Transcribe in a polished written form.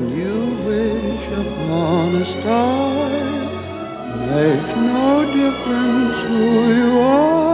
you wish upon a star. Makes no difference who you are.